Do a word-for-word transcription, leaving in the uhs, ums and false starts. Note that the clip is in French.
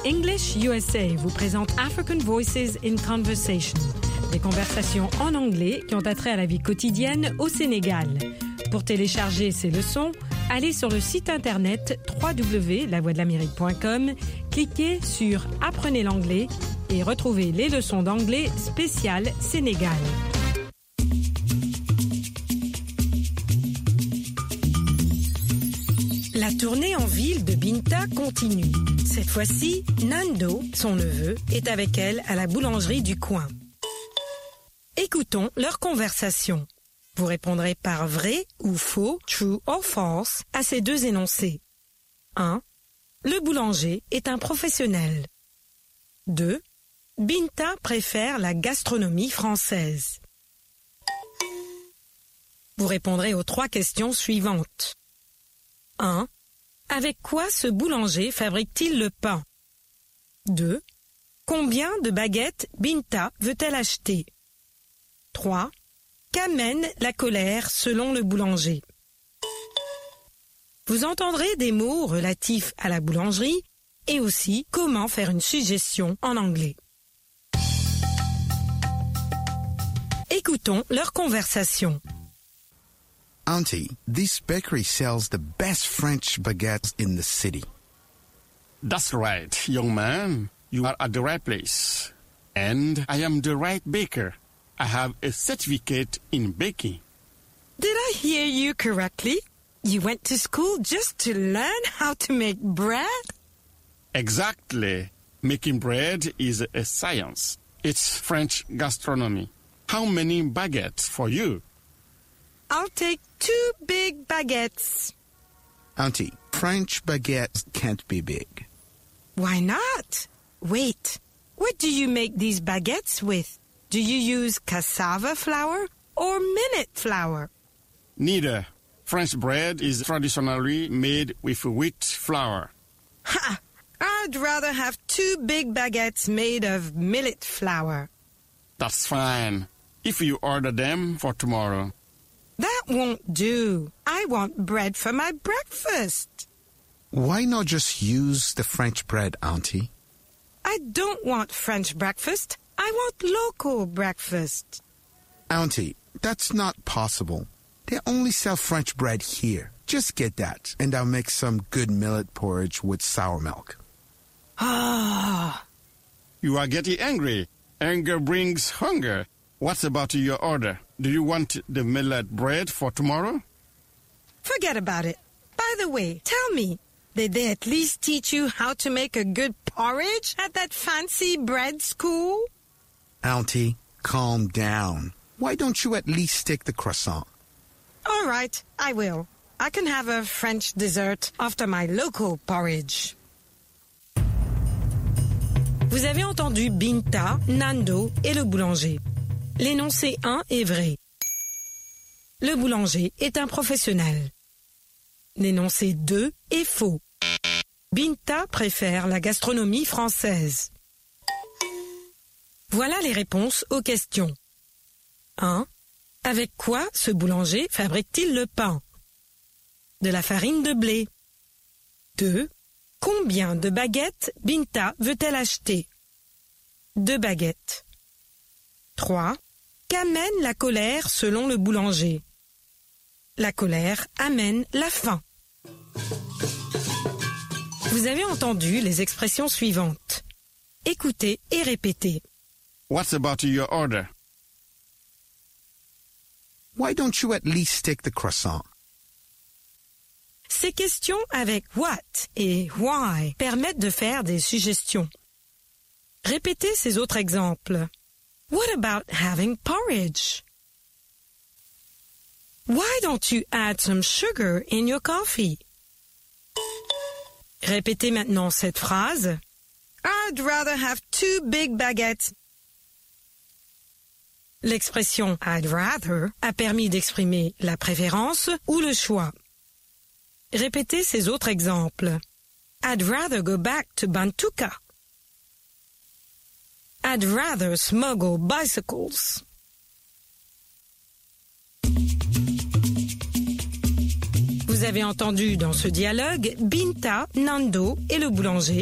English U S A vous présente African Voices in Conversation, des conversations en anglais qui ont attrait à la vie quotidienne au Sénégal. Pour télécharger ces leçons, allez sur le site internet w w w point la voix de l'amérique point com, cliquez sur Apprenez l'anglais et retrouvez les leçons d'anglais spéciales Sénégal. La tournée en ville de Binta continue. Cette fois-ci, Nando, son neveu, est avec elle à la boulangerie du coin. Écoutons leur conversation. Vous répondrez par vrai ou faux, true or false, à ces deux énoncés. un. Le boulanger est un professionnel. deux. Binta préfère la gastronomie française. Vous répondrez aux trois questions suivantes. un. Avec quoi ce boulanger fabrique-t-il le pain? deux. Combien de baguettes Binta veut-elle acheter? trois. Qu'amène la colère selon le boulanger? Vous entendrez des mots relatifs à la boulangerie et aussi comment faire une suggestion en anglais. Écoutons leur conversation. Auntie, this bakery sells the best French baguettes in the city. That's right, young man. You are at the right place. And I am the right baker. I have a certificate in baking. Did I hear you correctly? You went to school just to learn how to make bread? Exactly. Making bread is a science. It's French gastronomy. How many baguettes for you? I'll take two big baguettes. Auntie, French baguettes can't be big. Why not? Wait, what do you make these baguettes with? Do you use cassava flour or millet flour? Neither. French bread is traditionally made with wheat flour. Ha! I'd rather have two big baguettes made of millet flour. That's fine. If you order them for tomorrow. That won't do. I want bread for my breakfast. Why not just use the French bread, Auntie? I don't want French breakfast. I want local breakfast. Auntie, that's not possible. They only sell French bread here. Just get that, and I'll make some good millet porridge with sour milk. Ah. You are getting angry. Anger brings hunger. What about your order? Do you want the millet bread for tomorrow? Forget about it. By the way, tell me, did they at least teach you how to make a good porridge at that fancy bread school? Auntie, calm down. Why don't you at least take the croissant? All right, I will. I can have a French dessert after my local porridge. Vous avez entendu Binta, Nando et le boulanger. L'énoncé un est vrai. Le boulanger est un professionnel. L'énoncé deux est faux. Binta préfère la gastronomie française. Voilà les réponses aux questions. un. Avec quoi ce boulanger fabrique-t-il le pain? De la farine de blé. deux. Combien de baguettes Binta veut-elle acheter? Deux baguettes. trois. Qu'amène la colère selon le boulanger? La colère amène la faim. Vous avez entendu les expressions suivantes. Écoutez et répétez. What about your order? Why don't you at least take the croissant? Ces questions avec what et why permettent de faire des suggestions. Répétez ces autres exemples. What about having porridge? Why don't you add some sugar in your coffee? Répétez maintenant cette phrase. I'd rather have two big baguettes. L'expression I'd rather a permis d'exprimer la préférence ou le choix. Répétez ces autres exemples. I'd rather go back to Bantuka. I'd rather smuggle bicycles. Vous avez entendu dans ce dialogue Binta, Nando et le boulanger